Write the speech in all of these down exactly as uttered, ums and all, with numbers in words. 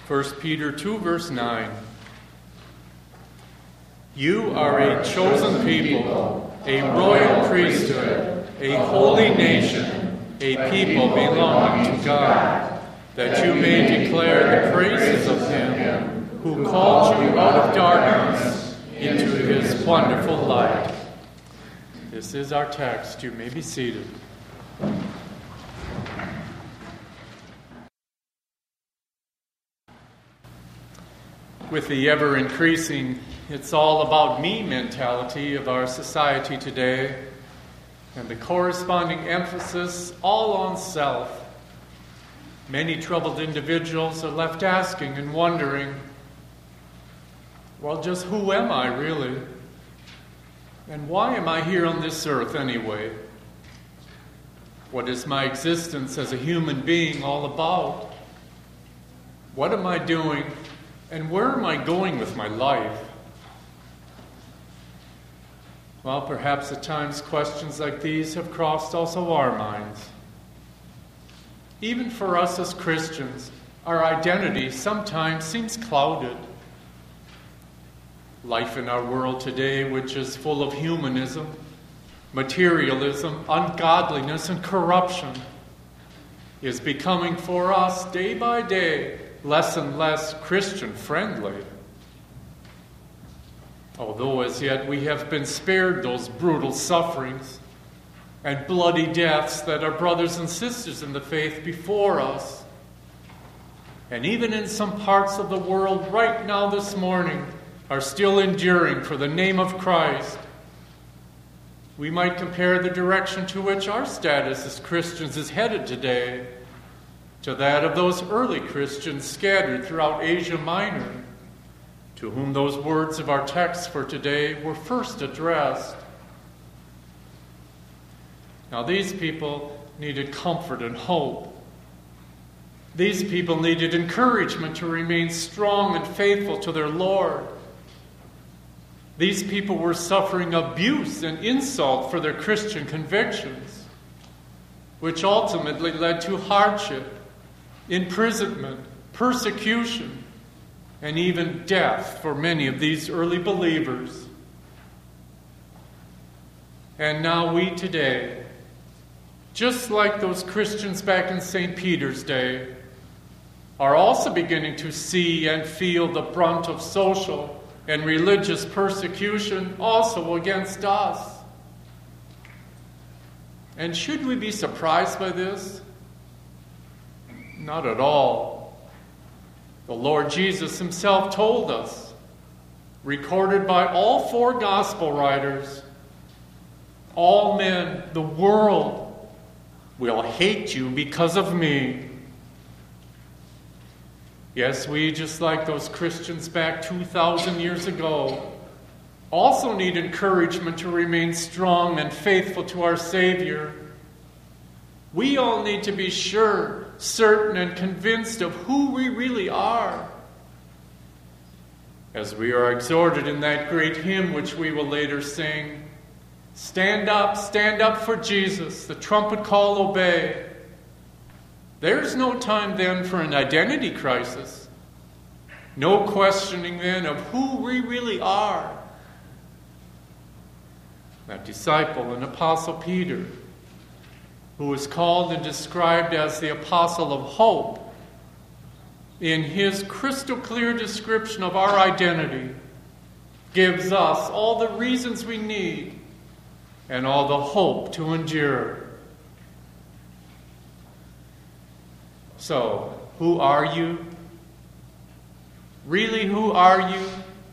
First Peter two, verse nine. You are a chosen people, a royal priesthood, a holy nation, a people belonging to God, that you may declare the praises of him who called you out of darkness into his wonderful light. This is our text. You may be seated. With the ever-increasing "it's all about me" mentality of our society today, and the corresponding emphasis all on self, many troubled individuals are left asking and wondering, well, just who am I really? And why am I here on this earth anyway? What is my existence as a human being all about? What am I doing? And where am I going with my life? Well, perhaps at times questions like these have crossed also our minds. Even for us as Christians, our identity sometimes seems clouded. Life in our world today, which is full of humanism, materialism, ungodliness, and corruption, is becoming for us day by day less and less Christian-friendly. Although as yet we have been spared those brutal sufferings and bloody deaths that our brothers and sisters in the faith before us, and even in some parts of the world right now this morning, are still enduring for the name of Christ, we might compare the direction to which our status as Christians is headed today to that of those early Christians scattered throughout Asia Minor, to whom those words of our text for today were first addressed. Now, these people needed comfort and hope. These people needed encouragement to remain strong and faithful to their Lord. These people were suffering abuse and insult for their Christian convictions, which ultimately led to hardship, imprisonment, persecution, and even death for many of these early believers. And now we today, just like those Christians back in Saint Peter's day, are also beginning to see and feel the brunt of social and religious persecution also against us. And should we be surprised by this? Not at all. The Lord Jesus himself told us, recorded by all four gospel writers, all men, the world, will hate you because of me. Yes, we, just like those Christians back two thousand years ago, also need encouragement to remain strong and faithful to our Savior. We all need to be sure, certain, and convinced of who we really are. As we are exhorted in that great hymn which we will later sing, stand up, stand up for Jesus, the trumpet call obey. There's no time then for an identity crisis. No questioning then of who we really are. That disciple and apostle Peter, who was called and described as the apostle of hope, in his crystal clear description of our identity, gives us all the reasons we need and all the hope to endure. So, who are you? Really, who are you?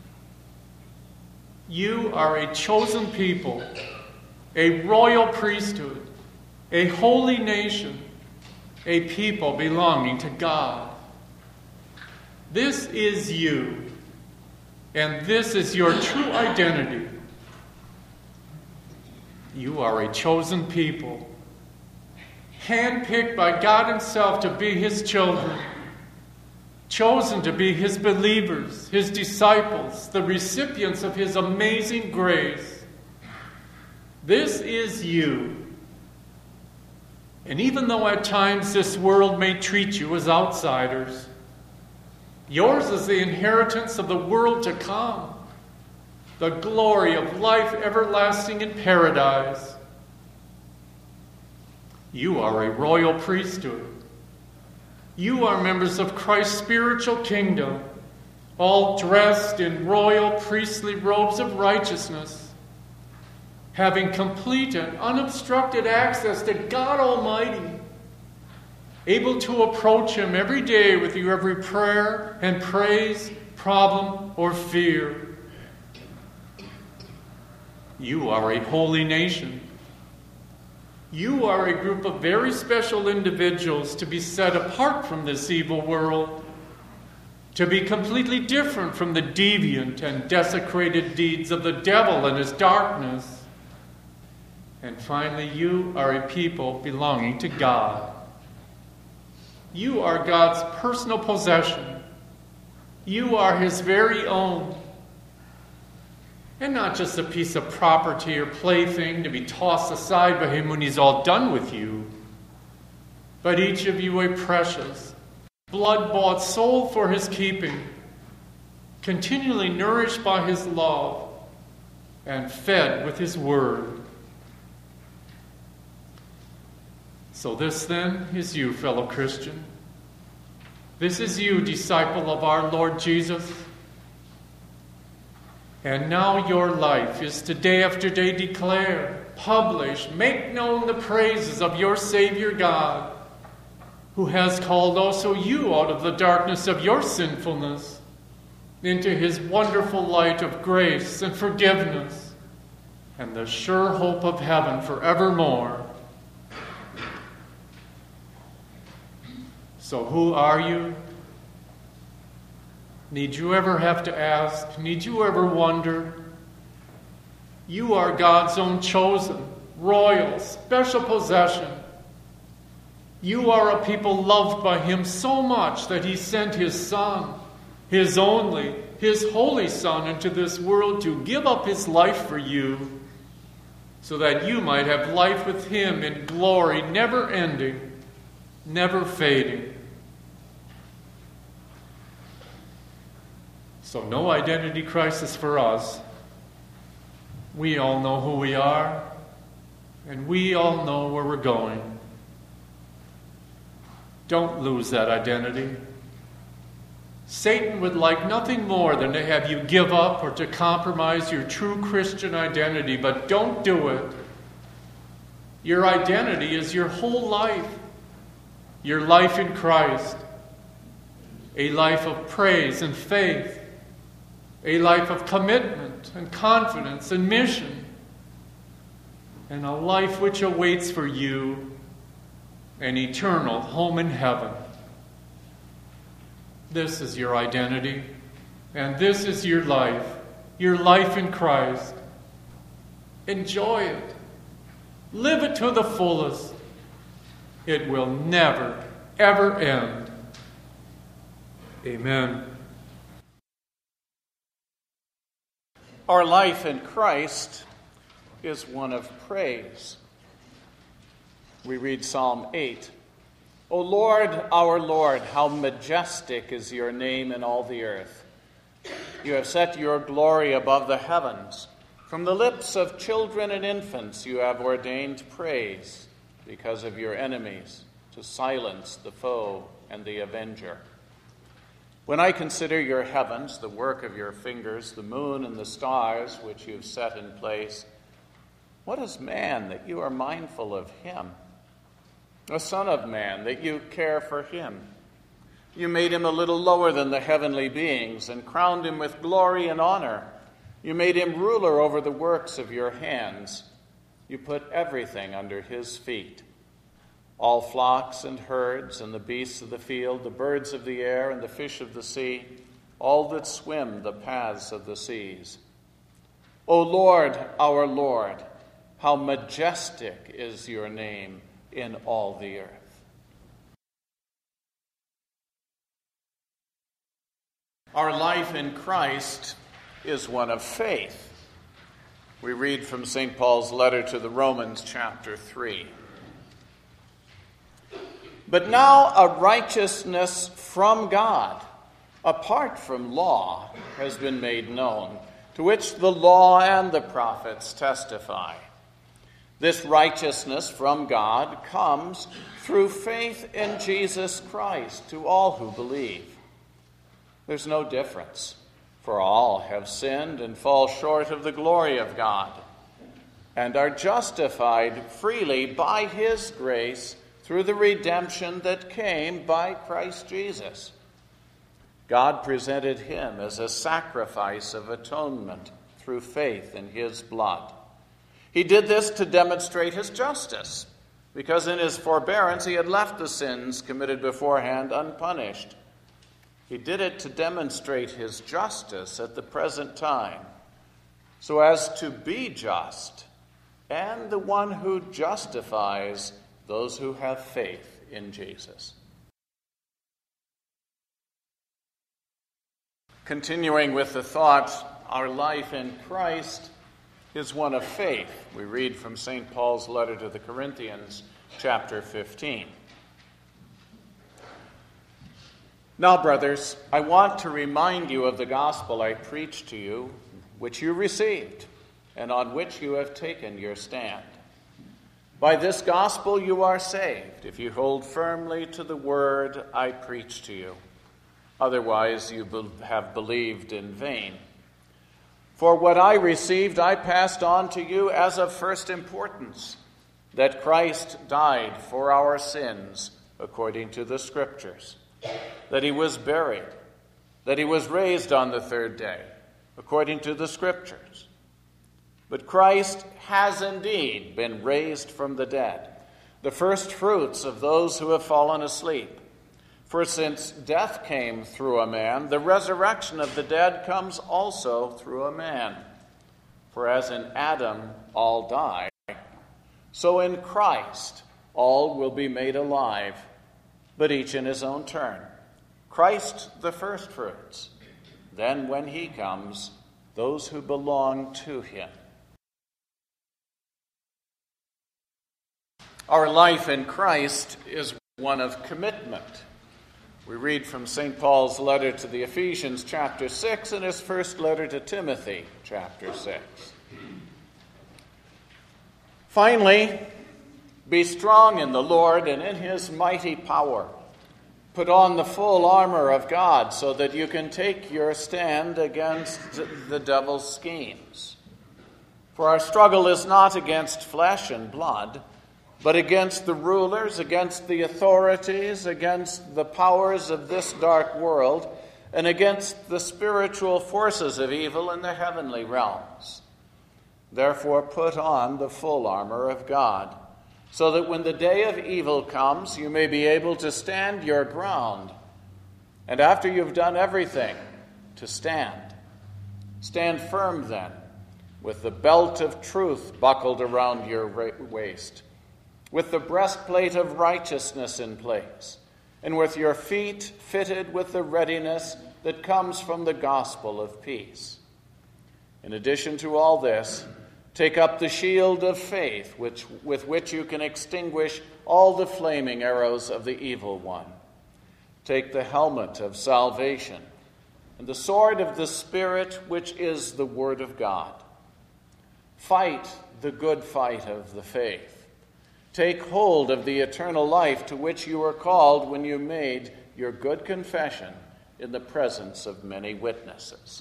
You are a chosen people, a royal priesthood, a holy nation, a people belonging to God. This is you, and this is your true identity. You are a chosen people, handpicked by God himself to be his children, chosen to be his believers, his disciples, the recipients of his amazing grace. This is you. And even though at times this world may treat you as outsiders, Yours is the inheritance of the world to come, the glory of life everlasting in paradise. You are a royal priesthood. You are members of Christ's spiritual kingdom, all dressed in royal priestly robes of righteousness, having complete and unobstructed access to God Almighty, able to approach Him every day with your every prayer and praise, problem, or fear. You are a holy nation. You are a group of very special individuals to be set apart from this evil world, to be completely different from the deviant and desecrated deeds of the devil and his darkness. And finally, you are a people belonging to God. You are God's personal possession. You are His very own. And not just a piece of property or plaything to be tossed aside by Him when He's all done with you, but each of you a precious, blood-bought soul for His keeping, continually nourished by His love and fed with His word. So this then is you, fellow Christian. This is you, disciple of our Lord Jesus. And now your life is to day after day declare, publish, make known the praises of your Savior God, who has called also you out of the darkness of your sinfulness into His wonderful light of grace and forgiveness and the sure hope of heaven forevermore. So who are you? Need you ever have to ask? Need you ever wonder? You are God's own chosen, royal, special possession. You are a people loved by Him so much that He sent His Son, His only, His holy Son, into this world to give up His life for you, so that you might have life with Him in glory, never ending, never fading. So no identity crisis for us. We all know who we are, and we all know where we're going. Don't lose that identity. Satan would like nothing more than to have you give up or to compromise your true Christian identity, but don't do it. Your identity is your whole life, your life in Christ, a life of praise and faith, a life of commitment and confidence and mission, and a life which awaits for you an eternal home in heaven. This is your identity, and this is your life, your life in Christ. Enjoy it. Live it to the fullest. It will never, ever end. Amen. Our life in Christ is one of praise. We read Psalm eight. O Lord, our Lord, how majestic is your name in all the earth. You have set your glory above the heavens. From the lips of children and infants you have ordained praise because of your enemies, to silence the foe and the avenger. When I consider your heavens, the work of your fingers, the moon and the stars which you have set in place, what is man that you are mindful of him? A son of man that you care for him? You made him a little lower than the heavenly beings and crowned him with glory and honor. You made him ruler over the works of your hands. You put everything under his feet. All flocks and herds and the beasts of the field, the birds of the air and the fish of the sea, all that swim the paths of the seas. O Lord, our Lord, how majestic is your name in all the earth. Our life in Christ is one of faith. We read from Saint Paul's letter to the Romans, chapter three. But now a righteousness from God, apart from law, has been made known, to which the law and the prophets testify. This righteousness from God comes through faith in Jesus Christ to all who believe. There's no difference, for all have sinned and fall short of the glory of God, and are justified freely by his grace through the redemption that came by Christ Jesus. God presented him as a sacrifice of atonement through faith in his blood. He did this to demonstrate his justice, because in his forbearance he had left the sins committed beforehand unpunished. He did it to demonstrate his justice at the present time, so as to be just and the one who justifies those who have faith in Jesus. Continuing with the thought, our life in Christ is one of faith. We read from Saint Paul's letter to the Corinthians, chapter fifteen. Now, brothers, I want to remind you of the gospel I preached to you, which you received, and on which you have taken your stand. By this gospel you are saved, if you hold firmly to the word I preached to you. Otherwise you have believed in vain. For what I received I passed on to you as of first importance, that Christ died for our sins according to the Scriptures, that he was buried, that he was raised on the third day according to the Scriptures. But Christ has indeed been raised from the dead, the first fruits of those who have fallen asleep. For since death came through a man, the resurrection of the dead comes also through a man. For as in Adam all die, so in Christ all will be made alive, but each in his own turn. Christ the firstfruits, then when he comes, those who belong to him. Our life in Christ is one of commitment. We read from Saint Paul's letter to the Ephesians, chapter six, and his first letter to Timothy, chapter six. Finally, be strong in the Lord and in his mighty power. Put on the full armor of God so that you can take your stand against the devil's schemes. For our struggle is not against flesh and blood, but against the rulers, against the authorities, against the powers of this dark world, and against the spiritual forces of evil in the heavenly realms. Therefore put on the full armor of God, so that when the day of evil comes, you may be able to stand your ground, and after you've done everything, to stand. Stand firm then, with the belt of truth buckled around your waist, with the breastplate of righteousness in place, and with your feet fitted with the readiness that comes from the gospel of peace. In addition to all this, take up the shield of faith, which, with which you can extinguish all the flaming arrows of the evil one. Take the helmet of salvation and the sword of the Spirit, which is the word of God. Fight the good fight of the faith. Take hold of the eternal life to which you were called when you made your good confession in the presence of many witnesses.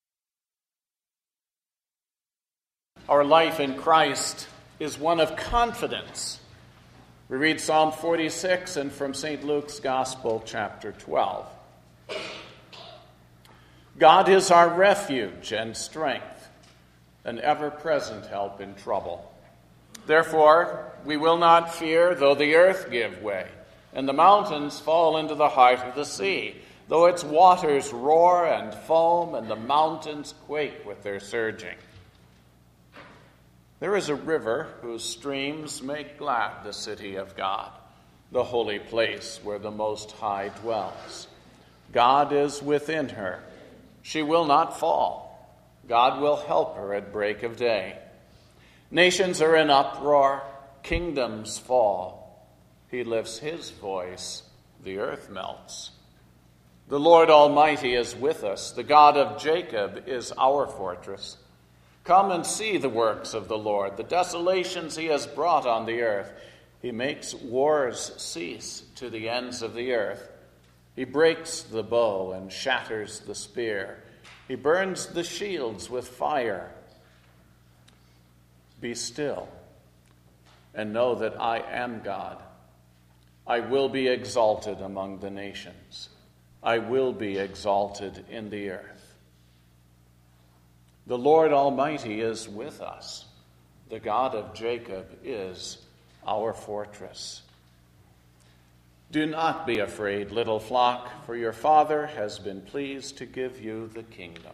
Our life in Christ is one of confidence. We read Psalm forty-six and from Saint Luke's Gospel, chapter twelve. God is our refuge and strength, an ever-present help in trouble. Therefore, we will not fear, though the earth give way, and the mountains fall into the heart of the sea, though its waters roar and foam, and the mountains quake with their surging. There is a river whose streams make glad the city of God, the holy place where the Most High dwells. God is within her. She will not fall. God will help her at break of day. Nations are in uproar, kingdoms fall. He lifts his voice, the earth melts. The Lord Almighty is with us. The God of Jacob is our fortress. Come and see the works of the Lord, the desolations he has brought on the earth. He makes wars cease to the ends of the earth. He breaks the bow and shatters the spear. He burns the shields with fire. Be still and know that I am God. I will be exalted among the nations. I will be exalted in the earth. The Lord Almighty is with us. The God of Jacob is our fortress. Do not be afraid, little flock, for your Father has been pleased to give you the kingdom.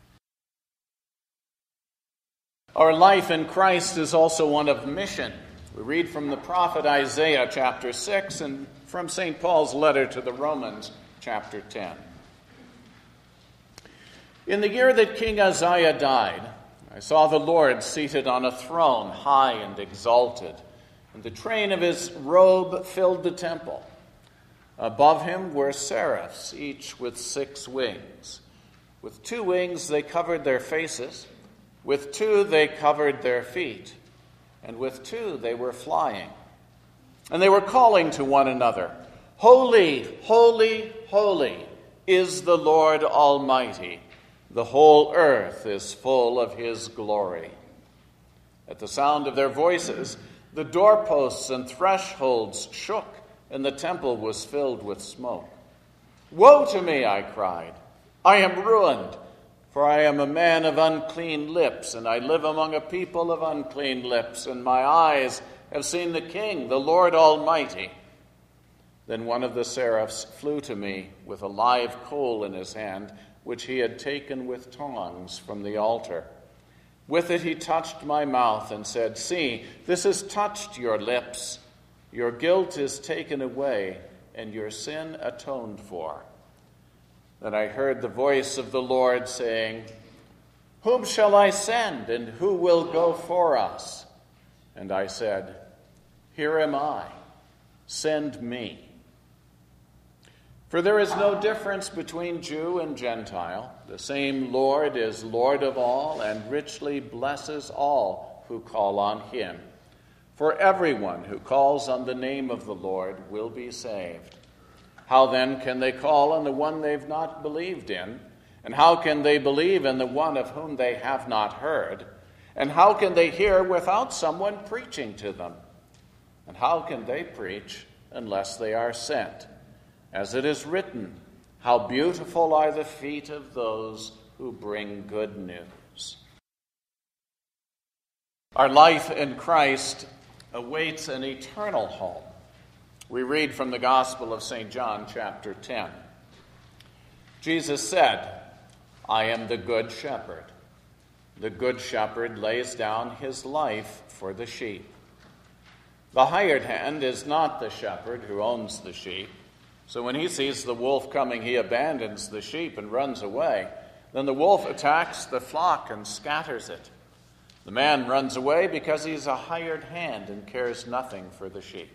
Our life in Christ is also one of mission. We read from the prophet Isaiah chapter six and from Saint Paul's letter to the Romans chapter ten. In the year that King Uzziah died, I saw the Lord seated on a throne, high and exalted, and the train of his robe filled the temple. Above him were seraphs, each with six wings. With two wings they covered their faces, with two they covered their feet, and with two they were flying. And they were calling to one another, Holy, holy, holy is the Lord Almighty. The whole earth is full of his glory. At the sound of their voices, the doorposts and thresholds shook, and the temple was filled with smoke. Woe to me, I cried. I am ruined, for I am a man of unclean lips, and I live among a people of unclean lips, and my eyes have seen the King, the Lord Almighty. Then one of the seraphs flew to me with a live coal in his hand, which he had taken with tongs from the altar. With it he touched my mouth and said, See, this has touched your lips. Your guilt is taken away, and your sin atoned for. Then I heard the voice of the Lord saying, Whom shall I send, and who will go for us? And I said, Here am I. Send me. For there is no difference between Jew and Gentile. The same Lord is Lord of all, and richly blesses all who call on him. For everyone who calls on the name of the Lord will be saved. How then can they call on the one they've not believed in? And how can they believe in the one of whom they have not heard? And how can they hear without someone preaching to them? And how can they preach unless they are sent? As it is written, How beautiful are the feet of those who bring good news. Our life in Christ awaits an eternal home. We read from the Gospel of Saint John, chapter ten. Jesus said, I am the good shepherd. The good shepherd lays down his life for the sheep. The hired hand is not the shepherd who owns the sheep. So when he sees the wolf coming, he abandons the sheep and runs away. Then the wolf attacks the flock and scatters it. The man runs away because he's a hired hand and cares nothing for the sheep.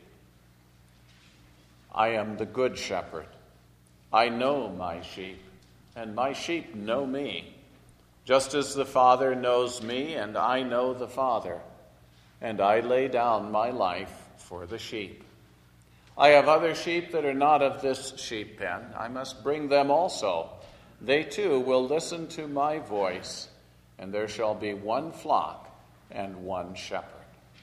I am the good shepherd. I know my sheep, and my sheep know me, just as the Father knows me, and I know the Father, and I lay down my life for the sheep. I have other sheep that are not of this sheep pen. I must bring them also. They too will listen to my voice, and there shall be one flock and one shepherd.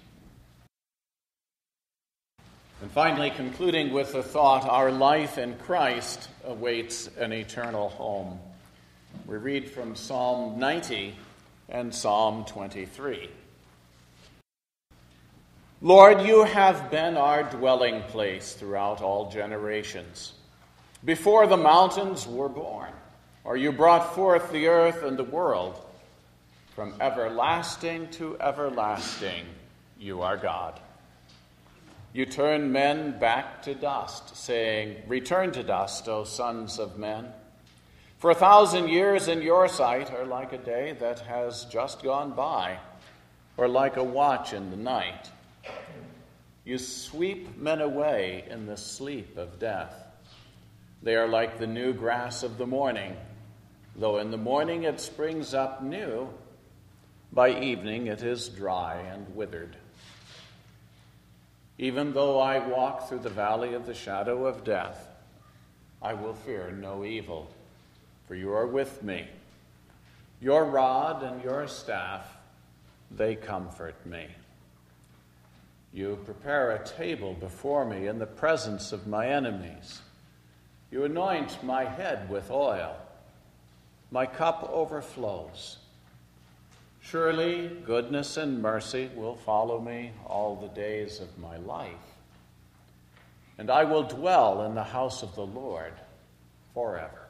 And finally, concluding with the thought, our life in Christ awaits an eternal home. We read from Psalm ninety and Psalm twenty-three. Lord, you have been our dwelling place throughout all generations. Before the mountains were born, or you brought forth the earth and the world, from everlasting to everlasting, you are God. You turn men back to dust, saying, Return to dust, O sons of men. For a thousand years in your sight are like a day that has just gone by, or like a watch in the night. You sweep men away in the sleep of death. They are like the new grass of the morning. Though in the morning it springs up new, by evening it is dry and withered. Even though I walk through the valley of the shadow of death, I will fear no evil, for you are with me. Your rod and your staff, they comfort me. You prepare a table before me in the presence of my enemies. You anoint my head with oil. My cup overflows. Surely goodness and mercy will follow me all the days of my life, and I will dwell in the house of the Lord forever.